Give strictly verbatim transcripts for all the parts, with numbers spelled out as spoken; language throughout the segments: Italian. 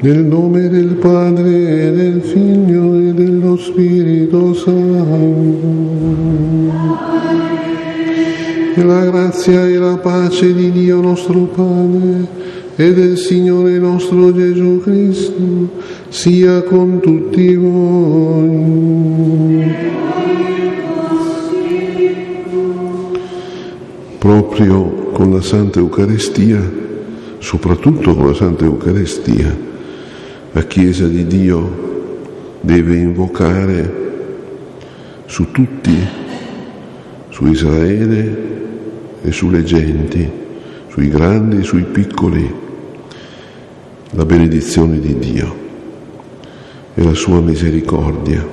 Nel nome del Padre, e del Figlio e dello Spirito Santo. E la grazia e la pace di Dio nostro Padre e del Signore nostro Gesù Cristo sia con tutti voi. Proprio con la Santa Eucaristia, soprattutto con la Santa Eucaristia, la Chiesa di Dio deve invocare su tutti, su Israele e sulle genti, sui grandi e sui piccoli, la benedizione di Dio e la sua misericordia.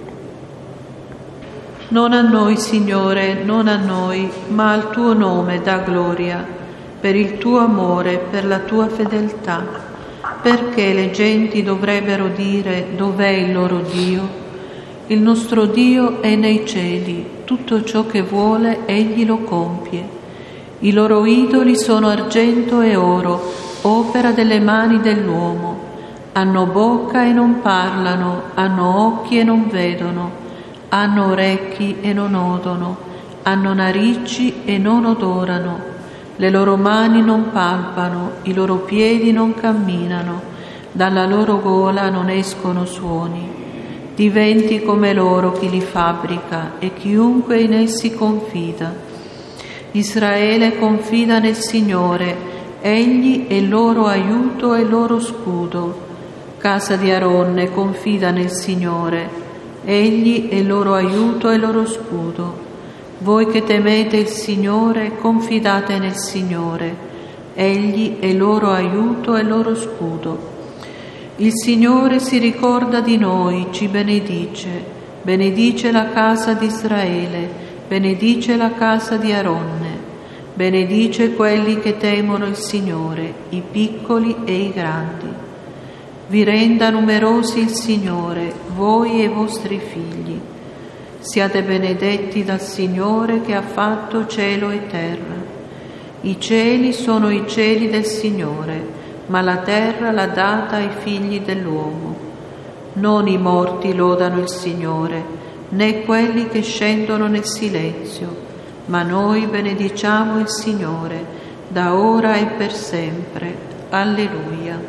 Non a noi, Signore, non a noi, ma al tuo nome dà gloria, per il tuo amore, per la tua fedeltà. Perché le genti dovrebbero dire dov'è il loro Dio? Il nostro Dio è nei cieli, tutto ciò che vuole egli lo compie. I loro idoli sono argento e oro, opera delle mani dell'uomo. Hanno bocca e non parlano, hanno occhi e non vedono, hanno orecchi e non odono, hanno narici e non odorano. Le loro mani non palpano, i loro piedi non camminano, dalla loro gola non escono suoni. Diventi come loro chi li fabbrica e chiunque in essi confida. Israele confida nel Signore, egli è il loro aiuto e il loro scudo. Casa di Aronne confida nel Signore, egli è il loro aiuto e il loro scudo. Voi che temete il Signore, confidate nel Signore, egli è loro aiuto e loro scudo. Il Signore si ricorda di noi, ci benedice, benedice la casa di Israele, benedice la casa di Aronne, benedice quelli che temono il Signore, i piccoli e i grandi. Vi renda numerosi il Signore, voi e i vostri figli. Siate benedetti dal Signore che ha fatto cielo e terra. I cieli sono i cieli del Signore, ma la terra l'ha data ai figli dell'uomo. Non i morti lodano il Signore, né quelli che scendono nel silenzio, ma noi benediciamo il Signore, da ora e per sempre. Alleluia.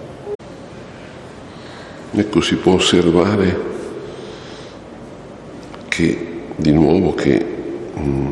Ecco, si può osservare che di nuovo che mh,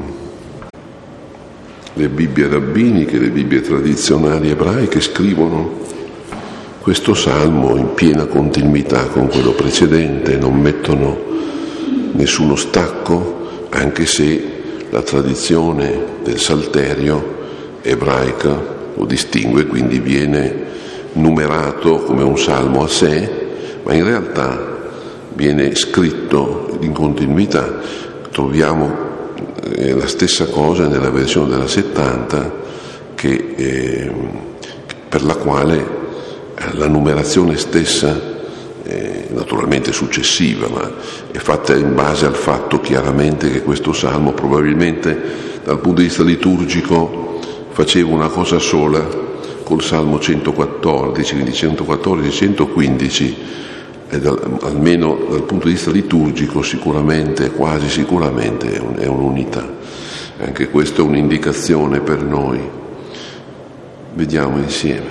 le Bibbie rabbiniche, le Bibbie tradizionali ebraiche scrivono questo salmo in piena continuità con quello precedente, non mettono nessuno stacco, anche se la tradizione del Salterio ebraica lo distingue, quindi viene numerato come un salmo a sé, ma in realtà viene scritto in continuità. Troviamo eh, la stessa cosa nella versione della settanta, che, eh, per la quale eh, la numerazione stessa, eh, naturalmente successiva, ma è fatta in base al fatto chiaramente che questo salmo probabilmente dal punto di vista liturgico faceva una cosa sola col salmo centoquattordici, quindi centoquattordici centoquindici. E dal, almeno dal punto di vista liturgico sicuramente, quasi sicuramente è, un, è un'unità. Anche questa è un'indicazione per noi. Vediamo insieme.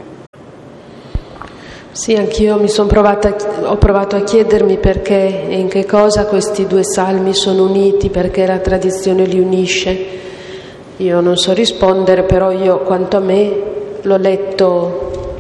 Sì, anch'io mi son provata, ho provato a chiedermi perché e in che cosa questi due salmi sono uniti, perché la tradizione li unisce. Io non so rispondere, però io, quanto a me, l'ho letto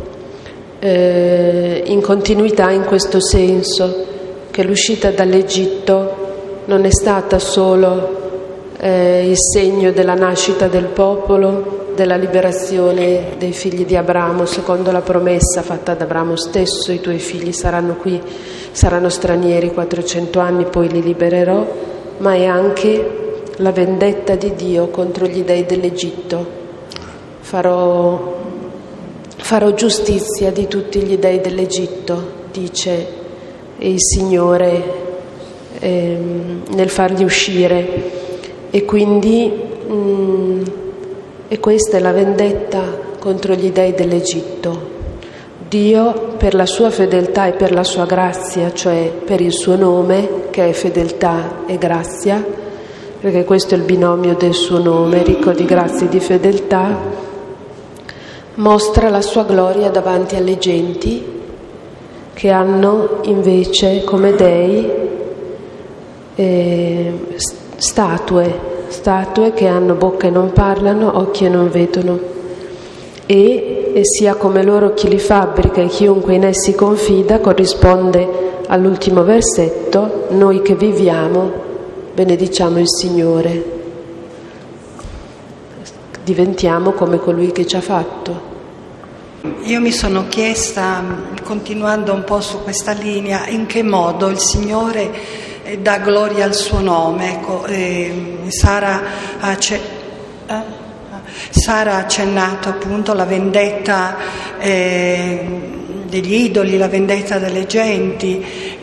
Eh, in continuità in questo senso, che l'uscita dall'Egitto non è stata solo eh, il segno della nascita del popolo, della liberazione dei figli di Abramo secondo la promessa fatta ad Abramo stesso: i tuoi figli saranno qui, saranno stranieri quattrocento anni, poi li libererò, ma è anche la vendetta di Dio contro gli dei dell'Egitto. Farò Farò giustizia di tutti gli dei dell'Egitto, dice il Signore ehm, nel farli uscire. E quindi mh, e questa è la vendetta contro gli dei dell'Egitto. Dio per la sua fedeltà e per la sua grazia, cioè per il suo nome che è fedeltà e grazia, perché questo è il binomio del suo nome, ricco di grazia e di fedeltà, mostra la sua gloria davanti alle genti che hanno invece come dei eh, statue, statue che hanno bocca e non parlano, occhi e non vedono, e, e sia come loro chi li fabbrica e chiunque in essi confida, corrisponde all'ultimo versetto: noi che viviamo benediciamo il Signore, diventiamo come colui che ci ha fatto. Io mi sono chiesta, continuando un po' su questa linea, in che modo il Signore dà gloria al suo nome. Ecco, eh, Sara ha, ce- eh? Sara ha accennato appunto la vendetta eh, degli idoli, la vendetta delle genti,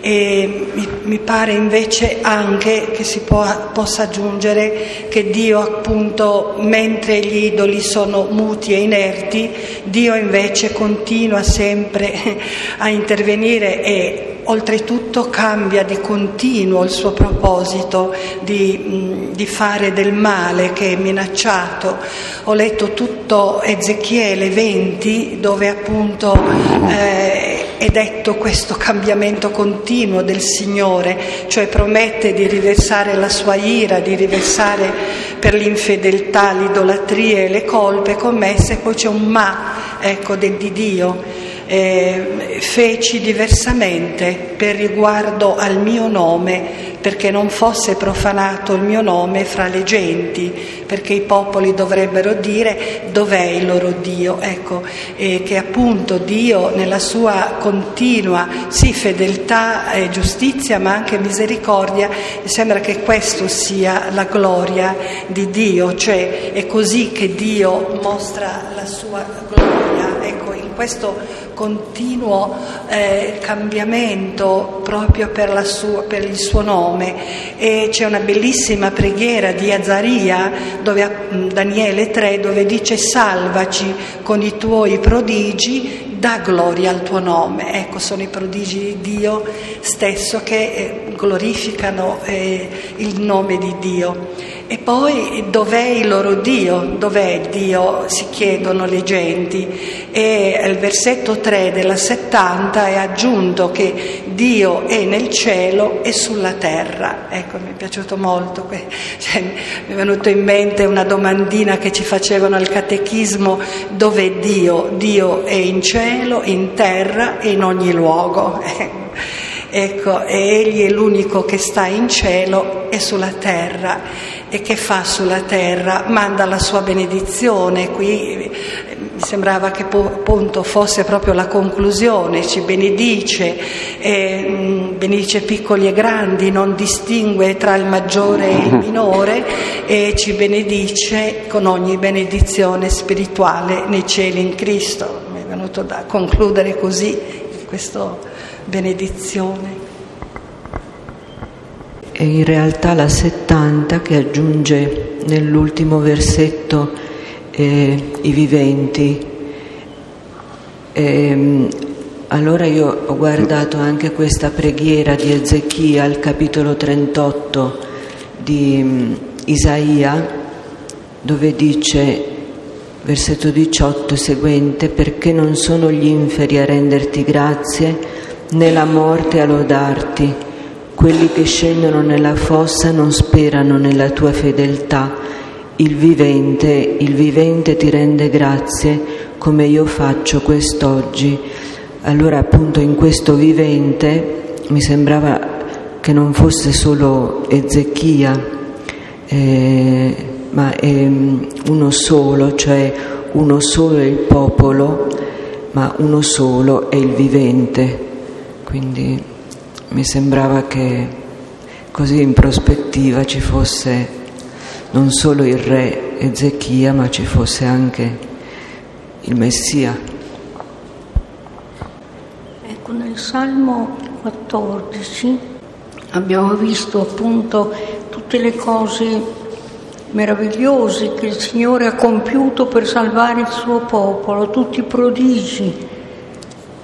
e mi, mi pare invece anche che si può, possa aggiungere che Dio appunto, mentre gli idoli sono muti e inerti, Dio invece continua sempre a intervenire e oltretutto cambia di continuo il suo proposito di, di fare del male che è minacciato. Ho letto tutto Ezechiele venti, dove appunto eh, è detto questo cambiamento continuo del Signore, cioè promette di riversare la sua ira, di riversare per l'infedeltà, l'idolatria e le colpe commesse, poi c'è un ma, ecco, del di Dio. Eh, feci diversamente per riguardo al mio nome, perché non fosse profanato il mio nome fra le genti, perché i popoli dovrebbero dire dov'è il loro Dio. Ecco, eh, che appunto Dio nella sua continua sì fedeltà e giustizia, ma anche misericordia, sembra che questo sia la gloria di Dio, cioè è così che Dio mostra la sua gloria. Ecco, in questo continuo eh, cambiamento proprio per, la sua, per il suo nome. E c'è una bellissima preghiera di Azaria, dove, Daniele tre, dove dice: salvaci con i tuoi prodigi, dà gloria al tuo nome. Ecco, sono i prodigi di Dio stesso che eh, glorificano eh, il nome di Dio. E poi dov'è il loro Dio? Dov'è Dio? Si chiedono le genti. E il versetto tre della settanta è aggiunto che Dio è nel cielo e sulla terra. Ecco, mi è piaciuto molto. Cioè, mi è venuto in mente una domandina che ci facevano al catechismo: dov'è Dio? Dio è in cielo, in terra e in ogni luogo. Ecco, e Egli è l'unico che sta in cielo e sulla terra. E che fa sulla terra? Manda la sua benedizione. Qui mi sembrava che appunto fosse proprio la conclusione: ci benedice, eh, benedice piccoli e grandi, non distingue tra il maggiore e il minore, e ci benedice con ogni benedizione spirituale nei cieli in Cristo. Mi è venuto da concludere così questa benedizione. E in realtà la settanta, che aggiunge nell'ultimo versetto eh, i viventi. E, allora io ho guardato anche questa preghiera di Ezechia al capitolo trentotto di um, Isaia, dove dice, versetto diciotto e seguente: perché non sono gli inferi a renderti grazie, né la morte a lodarti. Quelli che scendono nella fossa non sperano nella tua fedeltà. Il vivente, il vivente ti rende grazie, come io faccio quest'oggi. Allora appunto in questo vivente mi sembrava che non fosse solo Ezechia, eh, ma è uno solo, cioè uno solo è il popolo, ma uno solo è il vivente. Quindi mi sembrava che così in prospettiva ci fosse non solo il re Ezechia, ma ci fosse anche il Messia. Ecco, nel Salmo quattordici abbiamo visto appunto tutte le cose meravigliose che il Signore ha compiuto per salvare il suo popolo, tutti i prodigi.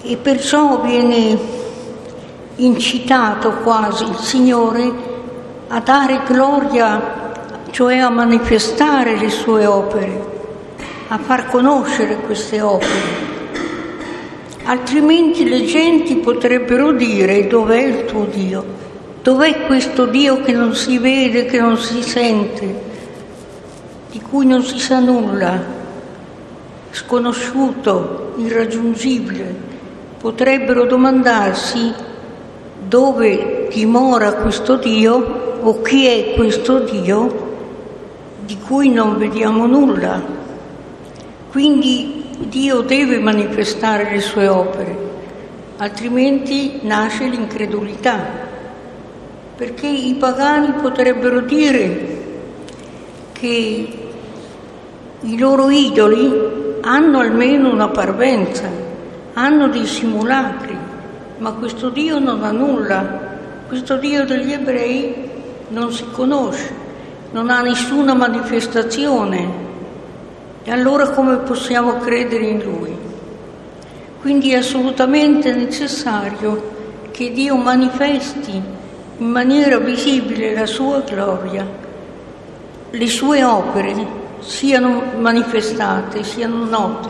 e perciò viene incitato quasi il Signore a dare gloria, cioè a manifestare le sue opere, a far conoscere queste opere. Altrimenti le genti potrebbero dire: dov'è il tuo Dio? Dov'è questo Dio che non si vede, che non si sente, di cui non si sa nulla, sconosciuto, irraggiungibile? Potrebbero domandarsi dove dimora questo Dio o chi è questo Dio di cui non vediamo nulla. Quindi Dio deve manifestare le sue opere, altrimenti nasce l'incredulità, perché i pagani potrebbero dire che i loro idoli hanno almeno una parvenza, hanno dei simulacri, ma questo Dio non ha nulla, questo Dio degli ebrei non si conosce, non ha nessuna manifestazione. E allora come possiamo credere in Lui? Quindi è assolutamente necessario che Dio manifesti in maniera visibile la sua gloria, le sue opere siano manifestate, siano note.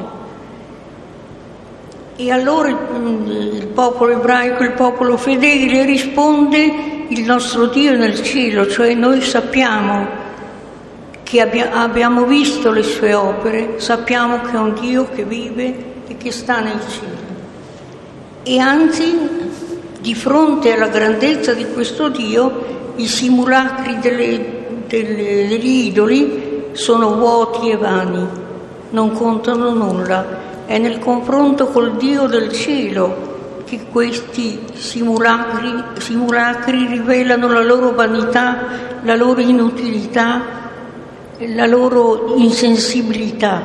E allora il popolo ebraico, il popolo fedele risponde: il nostro Dio è nel cielo, cioè noi sappiamo che abbiamo visto le sue opere, sappiamo che è un Dio che vive e che sta nel cielo. E anzi, di fronte alla grandezza di questo Dio, i simulacri delle, delle, degli idoli sono vuoti e vani, non contano nulla. È nel confronto col Dio del cielo che questi simulacri, simulacri rivelano la loro vanità, la loro inutilità, la loro insensibilità.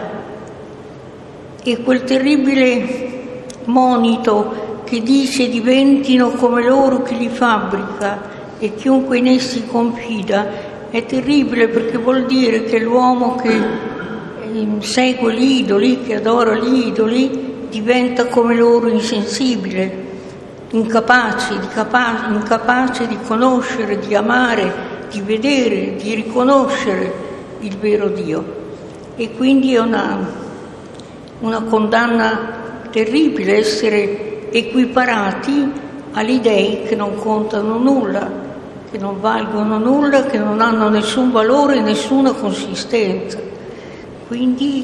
E quel terribile monito che dice: diventino come loro chi li fabbrica e chiunque in essi confida, è terribile, perché vuol dire che l'uomo che segue gli idoli, che adora gli idoli, diventa come loro insensibile, incapace di, capa- incapace di conoscere, di amare, di vedere, di riconoscere il vero Dio. E quindi è una, una condanna terribile essere equiparati agli dei che non contano nulla, che non valgono nulla, che non hanno nessun valore, nessuna consistenza. Quindi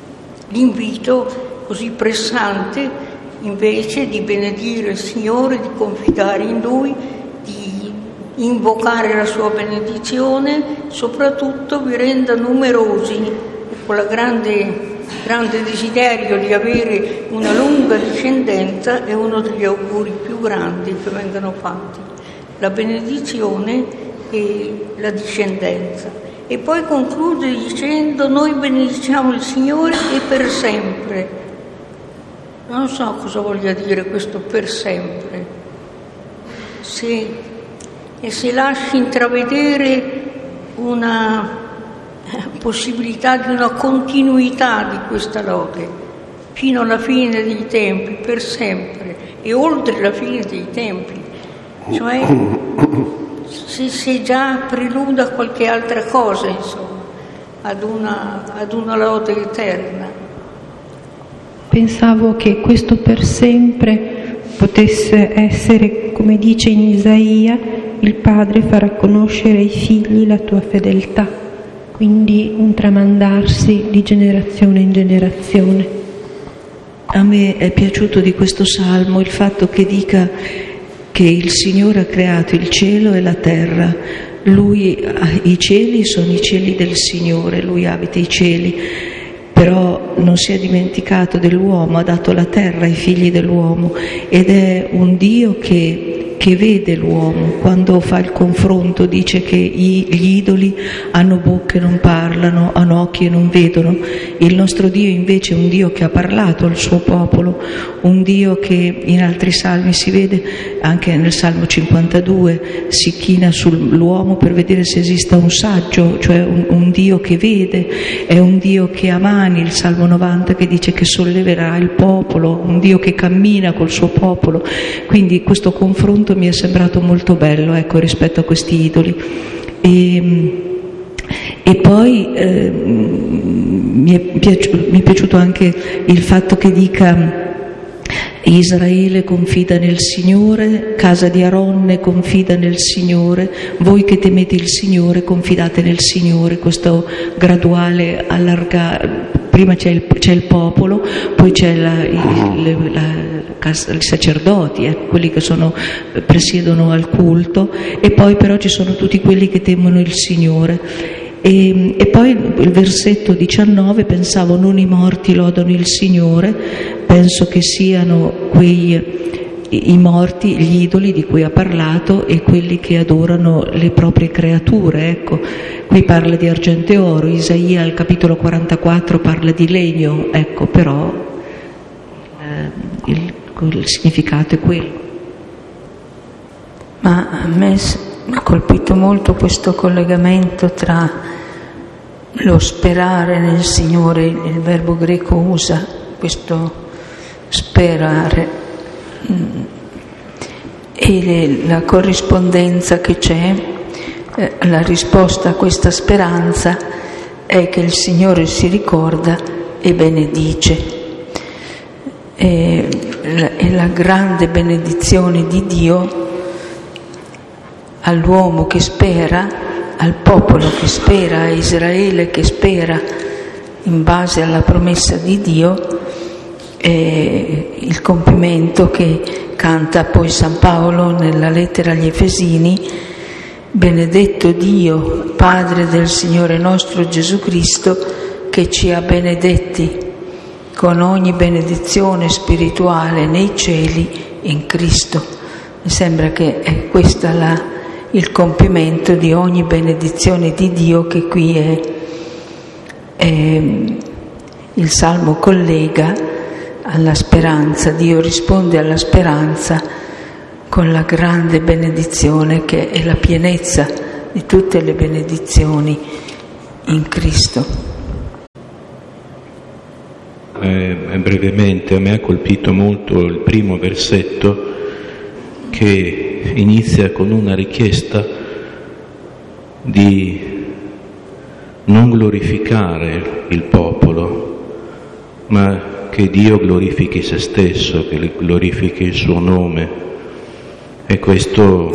l'invito così pressante, invece di benedire il Signore, di confidare in Lui, di invocare la sua benedizione, soprattutto vi renda numerosi, con la grande, grande desiderio di avere una lunga discendenza. È uno degli auguri più grandi che vengano fatti, la benedizione e la discendenza. E poi conclude dicendo: noi benediciamo il Signore e per sempre. Non so cosa voglia dire questo per sempre, se, e se lasci intravedere una possibilità di una continuità di questa lode fino alla fine dei tempi, per sempre, e oltre la fine dei tempi, cioè se, se già preluda qualche altra cosa, insomma, ad una, ad una lode eterna. Pensavo che questo per sempre potesse essere, come dice in Isaia, il Padre farà conoscere ai figli la tua fedeltà, quindi un tramandarsi di generazione in generazione. A me è piaciuto di questo salmo il fatto che dica che il Signore ha creato il cielo e la terra. Lui, i cieli sono i cieli del Signore, Lui abita i cieli, però non si è dimenticato dell'uomo, ha dato la terra ai figli dell'uomo, ed è un Dio che che vede l'uomo. Quando fa il confronto dice che gli idoli hanno bocche e non parlano, hanno occhi e non vedono. Il nostro Dio invece è un Dio che ha parlato al suo popolo, un Dio che in altri salmi si vede, anche nel Salmo cinquantadue, si china sull'uomo per vedere se esista un saggio, cioè un, un Dio che vede, è un Dio che ha mani, il Salmo novanta che dice che solleverà il popolo, un Dio che cammina col suo popolo. Quindi questo confronto mi è sembrato molto bello, ecco, rispetto a questi idoli. E, e poi eh, mi, è piaciuto, mi è piaciuto anche il fatto che dica: Israele confida nel Signore, casa di Aronne confida nel Signore, voi che temete il Signore confidate nel Signore. Questo graduale allargare, prima c'è il, c'è il popolo, poi c'è la, il, la, i sacerdoti, eh, quelli che sono, presiedono al culto, e poi però ci sono tutti quelli che temono il Signore. E, e poi il versetto diciannove, pensavo: non i morti lodano il Signore, penso che siano quei i morti, gli idoli di cui ha parlato, e quelli che adorano le proprie creature. Ecco, qui parla di argento e oro, Isaia al capitolo quarantaquattro parla di legno, ecco, però eh, il, il significato è quello. Ma a me mi ha colpito molto questo collegamento tra lo sperare nel Signore, il verbo greco usa questo sperare, e la corrispondenza che c'è, la risposta a questa speranza è che il Signore si ricorda e benedice. E la grande benedizione di Dio all'uomo che spera, al popolo che spera, a Israele che spera in base alla promessa di Dio, è il compimento che canta poi San Paolo nella lettera agli Efesini: benedetto Dio, Padre del Signore nostro Gesù Cristo, che ci ha benedetti con ogni benedizione spirituale nei cieli in Cristo. Mi sembra che è questa la il compimento di ogni benedizione di Dio, che qui è, è il Salmo collega alla speranza. Dio risponde alla speranza con la grande benedizione che è la pienezza di tutte le benedizioni in Cristo. Eh, brevemente, a me ha colpito molto il primo versetto, che inizia con una richiesta di non glorificare il popolo, ma che Dio glorifichi se stesso, che glorifichi il suo nome. E questo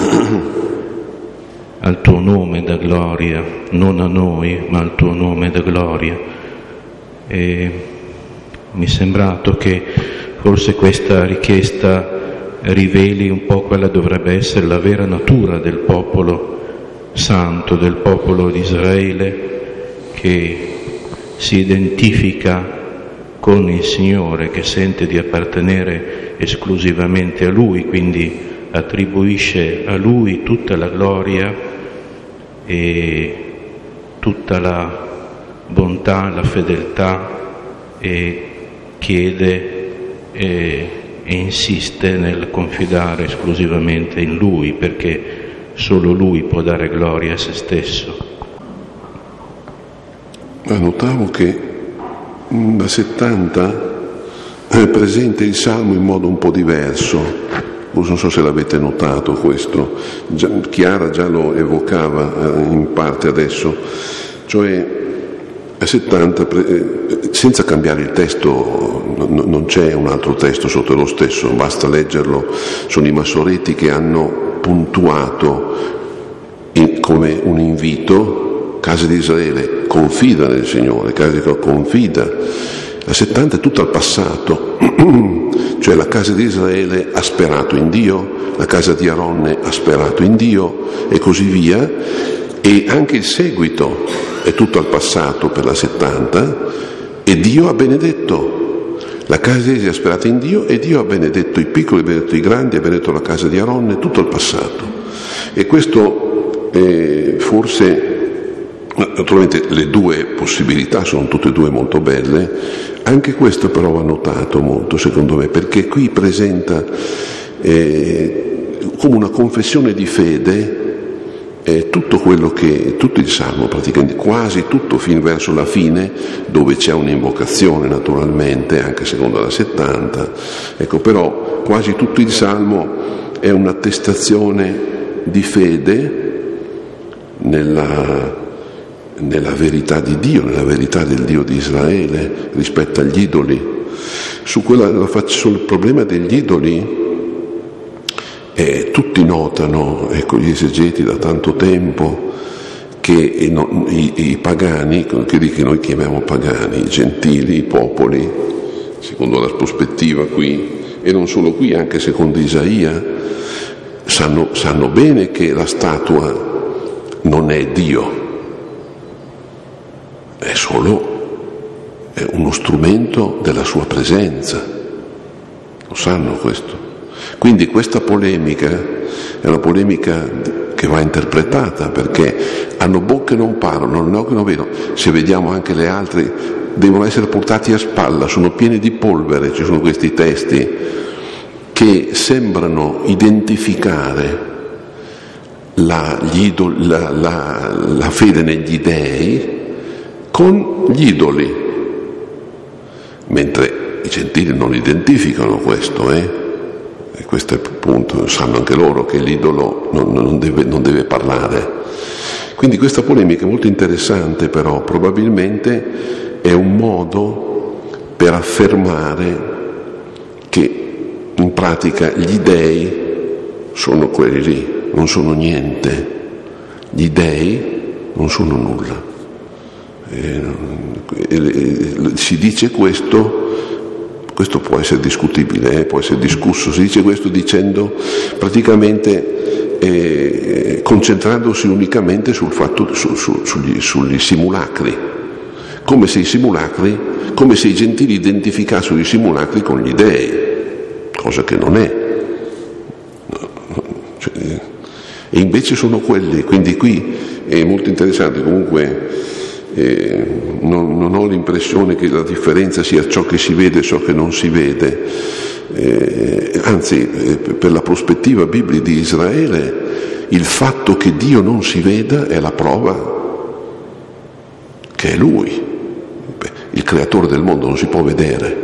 al tuo nome dà gloria, non a noi, ma al tuo nome dà gloria. E mi è sembrato che forse questa richiesta riveli un po' quella dovrebbe essere la vera natura del popolo santo, del popolo di Israele, che si identifica con il Signore, che sente di appartenere esclusivamente a Lui, quindi attribuisce a Lui tutta la gloria e tutta la bontà, la fedeltà, e chiede e e insiste nel confidare esclusivamente in Lui, perché solo Lui può dare gloria a se stesso. Notavo che da settanta è presente il Salmo in modo un po' diverso, non so se l'avete notato questo, già, Chiara già lo evocava in parte adesso, cioè a settanta, senza cambiare il testo, non c'è un altro testo sotto lo stesso, basta leggerlo, sono i massoretti che hanno puntuato in, come un invito: casa di Israele, confida nel Signore, casa di Israele, confida. A settanta è tutto al passato, cioè la casa di Israele ha sperato in Dio, la casa di Aronne ha sperato in Dio, e così via, e anche il seguito è tutto al passato per la settanta, e Dio ha benedetto. La casa di Israele è sperata in Dio e Dio ha benedetto i piccoli, ha benedetto i grandi, ha benedetto la casa di Aaron, tutto il passato. E questo eh, forse, naturalmente le due possibilità sono tutte e due molto belle, anche questo però va notato molto secondo me, perché qui presenta eh, come una confessione di fede eh, tutto quello che, tutto il Salmo praticamente, quasi tutto fin verso la fine, dove c'è un'invocazione naturalmente, anche secondo la settanta, ecco, però quasi tutto il Salmo è un'attestazione di fede nella, nella verità di Dio, nella verità del Dio di Israele rispetto agli idoli. Su quella, sul problema degli idoli eh, tutti notano, ecco, gli esegeti da tanto tempo, che i, no, i, i pagani, quelli che noi chiamiamo pagani, i gentili, i popoli, secondo la prospettiva qui, e non solo qui, anche secondo Isaia, sanno, sanno bene che la statua non è Dio, è solo è uno strumento della sua presenza, lo sanno questo. Quindi questa polemica è una polemica che va interpretata, perché hanno bocche e non parlano, hanno occhi e non vedono. Se vediamo anche le altre, devono essere portati a spalla, sono pieni di polvere, ci sono questi testi che sembrano identificare la, gli idoli, la, la, la fede negli dèi con gli idoli, mentre i gentili non identificano questo, eh? E questo è il punto, sanno anche loro che l'idolo non, non, deve, non deve parlare. Quindi questa polemica è molto interessante, però probabilmente è un modo per affermare che in pratica gli dèi sono quelli lì, non sono niente, gli dèi non sono nulla. E, e, e, si dice questo. Questo può essere discutibile, eh? può essere discusso, si dice questo dicendo praticamente eh, concentrandosi unicamente sul fatto, su, su, sugli, sugli simulacri, come se i simulacri, come se i gentili identificassero i simulacri con gli dèi, cosa che non è. Cioè, e invece sono quelli, quindi qui è molto interessante comunque. Eh, non, non ho l'impressione che la differenza sia ciò che si vede e ciò che non si vede, eh, anzi eh, per la prospettiva biblica di Israele il fatto che Dio non si veda è la prova che è Lui. Beh, il creatore del mondo non si può vedere.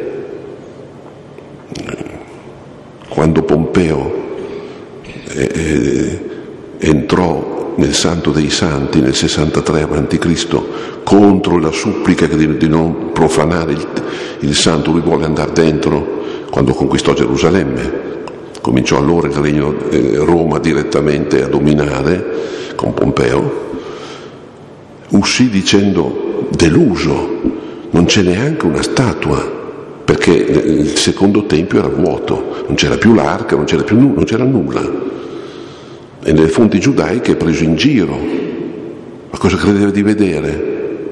Quando Pompeo eh, eh, entrò nel Santo dei Santi nel sessantatré avanti Cristo contro la supplica di, di non profanare il, il Santo, lui vuole andare dentro. Quando conquistò Gerusalemme cominciò allora il regno eh, Roma direttamente a dominare con Pompeo, uscì dicendo deluso, non c'è neanche una statua, perché il secondo tempio era vuoto, non c'era più l'arca, non c'era più nu- non c'era nulla. E nelle fonti giudaiche è preso in giro. Ma cosa credeva di vedere?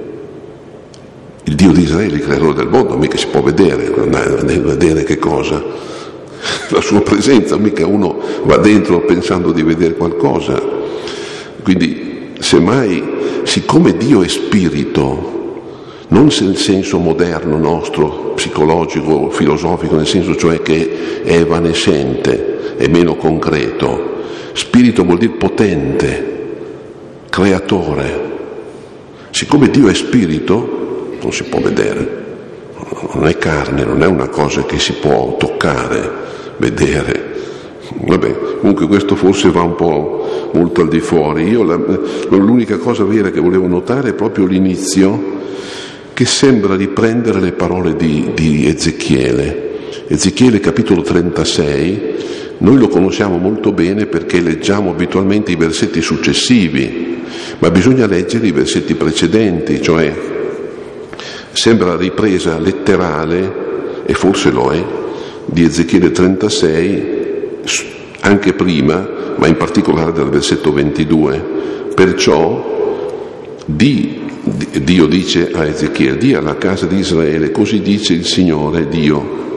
Il Dio di Israele, il creatore del mondo, mica si può vedere, andare a vedere che cosa? La sua presenza, mica uno va dentro pensando di vedere qualcosa. Quindi, semmai, siccome Dio è spirito, non nel senso moderno nostro, psicologico, filosofico, nel senso cioè che è evanescente, è meno concreto. Spirito vuol dire potente, creatore. Siccome Dio è spirito, non si può vedere, non è carne, non è una cosa che si può toccare, vedere. Vabbè, comunque questo forse va un po' molto al di fuori. Io la, l'unica cosa vera che volevo notare è proprio l'inizio, che sembra riprendere le parole di, di Ezechiele. Ezechiele capitolo trentasei. Noi lo conosciamo molto bene perché leggiamo abitualmente i versetti successivi, ma bisogna leggere i versetti precedenti, cioè sembra la ripresa letterale, e forse lo è, di Ezechiele trentasei, anche prima, ma in particolare dal versetto ventidue. Perciò di, Dio dice a Ezechiele, di alla casa di Israele, così dice il Signore Dio,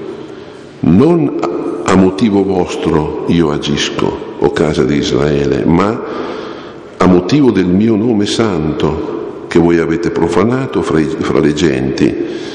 non a motivo vostro io agisco, o casa di Israele, ma a motivo del mio nome santo che voi avete profanato fra, i, fra le genti,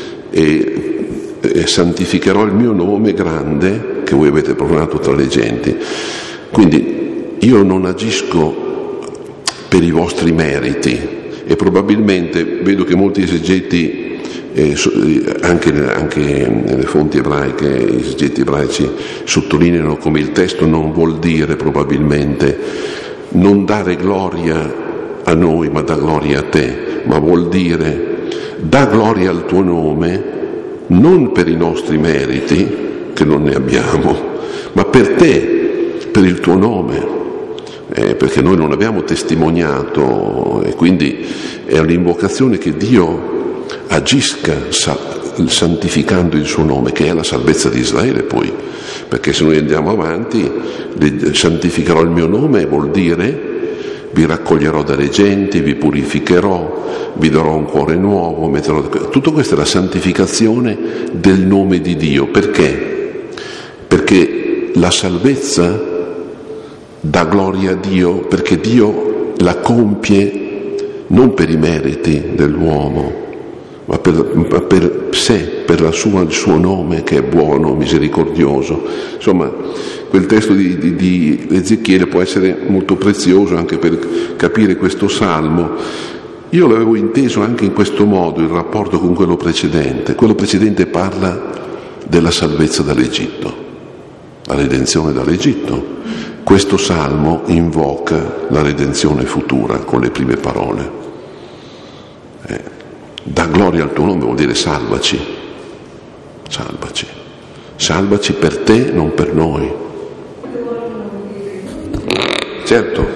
e, e santificherò il mio nome grande che voi avete profanato tra le genti. Quindi io non agisco per i vostri meriti, e probabilmente vedo che molti esegeti, Eh, anche, anche nelle fonti ebraiche, i esegeti ebraici sottolineano come il testo non vuol dire probabilmente non dare gloria a noi ma dà gloria a te, ma vuol dire dà gloria al tuo nome non per i nostri meriti, che non ne abbiamo, ma per te, per il tuo nome, eh, perché noi non abbiamo testimoniato, e quindi è un'invocazione che Dio agisca santificando il suo nome, che è la salvezza di Israele poi, perché se noi andiamo avanti, santificherò il mio nome vuol dire vi raccoglierò dalle genti, vi purificherò, vi darò un cuore nuovo, metterò... tutto questo è la santificazione del nome di Dio. Perché? Perché la salvezza dà gloria a Dio, perché Dio la compie non per i meriti dell'uomo, ma per, per sé, per la sua, il suo nome che è buono, misericordioso. Insomma, quel testo di, di, di Ezechiele può essere molto prezioso anche per capire questo salmo. Io l'avevo inteso anche in questo modo, il rapporto con quello precedente. Quello precedente parla della salvezza dall'Egitto, la redenzione dall'Egitto. Questo salmo invoca la redenzione futura con le prime parole. Eh. Da gloria al tuo nome vuol dire salvaci, salvaci, salvaci per te, non per noi. Certo.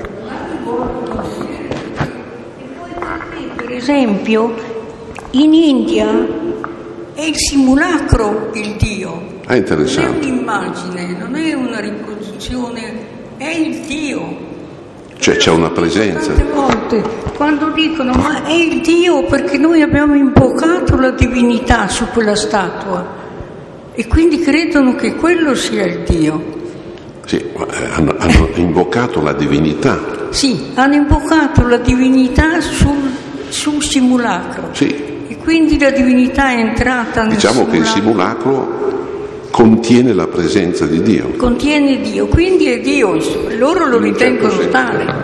Per esempio, in India è il simulacro il Dio. È interessante. Non è un'immagine, non è una riproduzione, è il Dio. Cioè c'è una presenza. Tante volte quando dicono ma è il Dio perché noi abbiamo invocato la divinità su quella statua e quindi credono che quello sia il Dio. Sì, hanno, hanno invocato la divinità. Sì, hanno invocato la divinità sul, sul simulacro. Sì. E quindi la divinità è entrata nel diciamo simulacro. Che il simulacro contiene la presenza di Dio. Contiene Dio, quindi è Dio, loro lo ritengono tale.